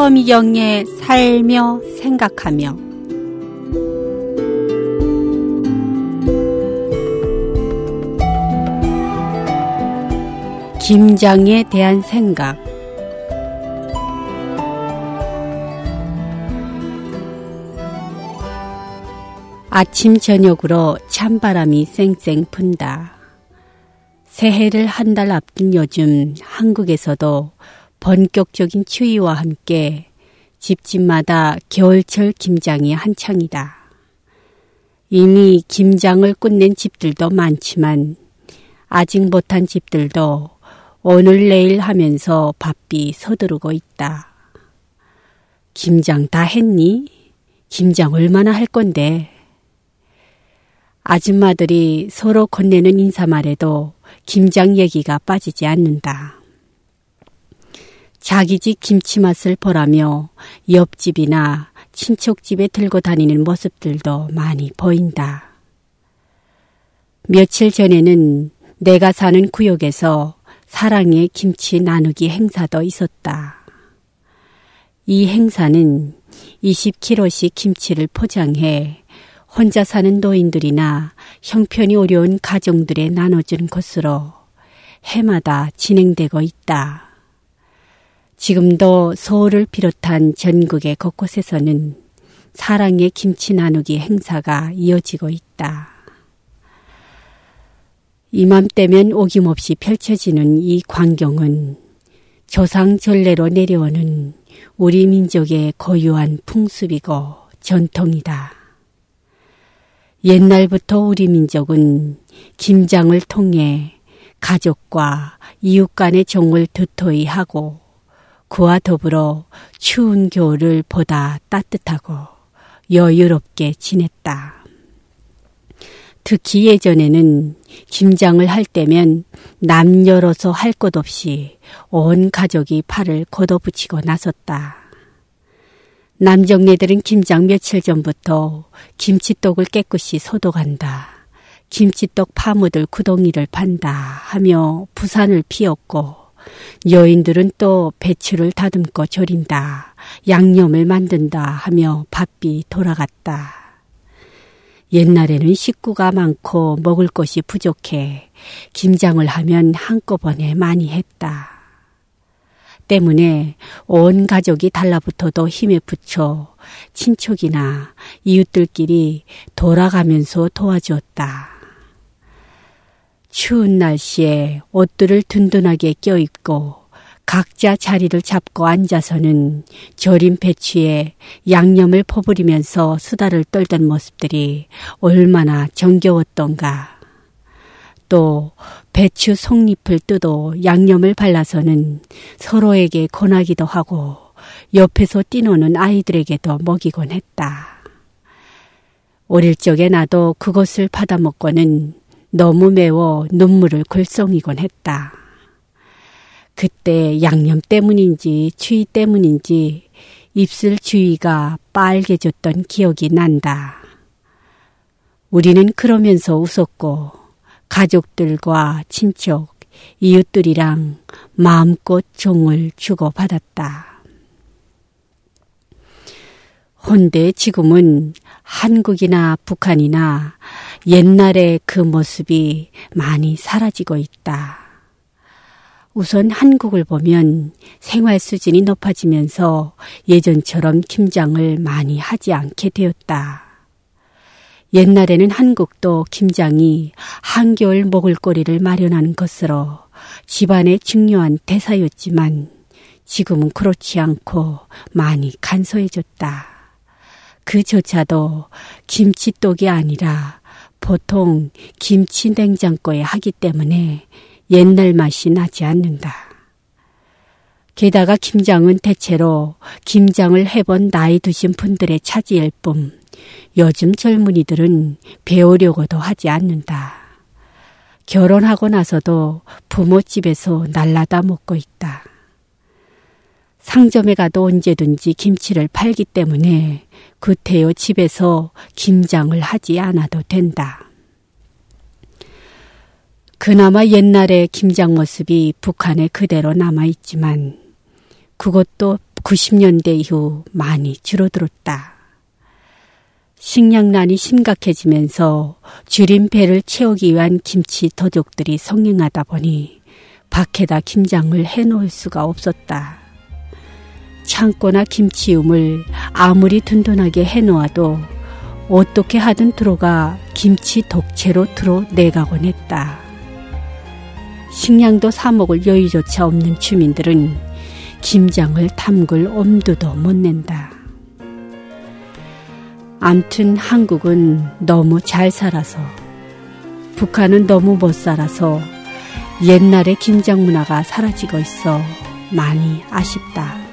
허미경에 살며 생각하며 김장에 대한 생각. 아침 저녁으로 찬바람이 쌩쌩 분다. 새해를 한 달 앞둔 요즘 한국에서도 본격적인 추위와 함께 집집마다 겨울철 김장이 한창이다. 이미 김장을 끝낸 집들도 많지만 아직 못한 집들도 오늘 내일 하면서 바삐 서두르고 있다. 김장 다 했니? 김장 얼마나 할 건데? 아줌마들이 서로 건네는 인사말에도 김장 얘기가 빠지지 않는다. 자기 집 김치 맛을 보라며 옆집이나 친척집에 들고 다니는 모습들도 많이 보인다. 며칠 전에는 내가 사는 구역에서 사랑의 김치 나누기 행사도 있었다. 이 행사는 20kg씩 김치를 포장해 혼자 사는 노인들이나 형편이 어려운 가정들에 나눠주는 것으로 해마다 진행되고 있다. 지금도 서울을 비롯한 전국의 곳곳에서는 사랑의 김치 나누기 행사가 이어지고 있다. 이맘때면 어김없이 펼쳐지는 이 광경은 조상 전례로 내려오는 우리 민족의 고유한 풍습이고 전통이다. 옛날부터 우리 민족은 김장을 통해 가족과 이웃 간의 정을 두터이 하고 그와 더불어 추운 겨울을 보다 따뜻하고 여유롭게 지냈다. 특히 예전에는 김장을 할 때면 남녀로서 할 것 없이 온 가족이 팔을 걷어붙이고 나섰다. 남정네들은 김장 며칠 전부터 김치떡을 깨끗이 소독한다. 김치떡 파묻을 구덩이를 판다 하며 부산을 피웠고 여인들은 또 배추를 다듬고 절인다. 양념을 만든다 하며 바삐 돌아갔다. 옛날에는 식구가 많고 먹을 것이 부족해 김장을 하면 한꺼번에 많이 했다. 때문에 온 가족이 달라붙어도 힘에 붙여 친척이나 이웃들끼리 돌아가면서 도와주었다. 추운 날씨에 옷들을 든든하게 껴입고 각자 자리를 잡고 앉아서는 절인 배추에 양념을 퍼부리면서 수다를 떨던 모습들이 얼마나 정겨웠던가. 또 배추 속잎을 뜯어 양념을 발라서는 서로에게 권하기도 하고 옆에서 뛰노는 아이들에게도 먹이곤 했다. 어릴 적에 나도 그것을 받아먹고는 너무 매워 눈물을 글썽이곤 했다. 그때 양념 때문인지 추위 때문인지 입술 주위가 빨개졌던 기억이 난다. 우리는 그러면서 웃었고 가족들과 친척, 이웃들이랑 마음껏 종을 주고받았다. 헌데 지금은 한국이나 북한이나 옛날의 그 모습이 많이 사라지고 있다. 우선 한국을 보면 생활 수준이 높아지면서 예전처럼 김장을 많이 하지 않게 되었다. 옛날에는 한국도 김장이 한겨울 먹을거리를 마련하는 것으로 집안의 중요한 대사였지만 지금은 그렇지 않고 많이 간소해졌다. 그조차도 김치떡이 아니라 보통 김치 냉장고에 하기 때문에 옛날 맛이 나지 않는다. 게다가 김장은 대체로 김장을 해본 나이 드신 분들의 차지일 뿐 요즘 젊은이들은 배우려고도 하지 않는다. 결혼하고 나서도 부모집에서 날라다 먹고 있다. 상점에 가도 언제든지 김치를 팔기 때문에 그태여 집에서 김장을 하지 않아도 된다. 그나마 옛날의 김장 모습이 북한에 그대로 남아있지만 그것도 90년대 이후 많이 줄어들었다. 식량난이 심각해지면서 줄인 배를 채우기 위한 김치 도둑들이 성행하다 보니 밖에다 김장을 해놓을 수가 없었다. 창고나 김치움을 아무리 든든하게 해놓아도 어떻게 하든 들어가 김치 독채로 들어내가곤 했다. 식량도 사 먹을 여유조차 없는 주민들은 김장을 담글 엄두도 못 낸다. 암튼 한국은 너무 잘 살아서, 북한은 너무 못 살아서 옛날의 김장 문화가 사라지고 있어 많이 아쉽다.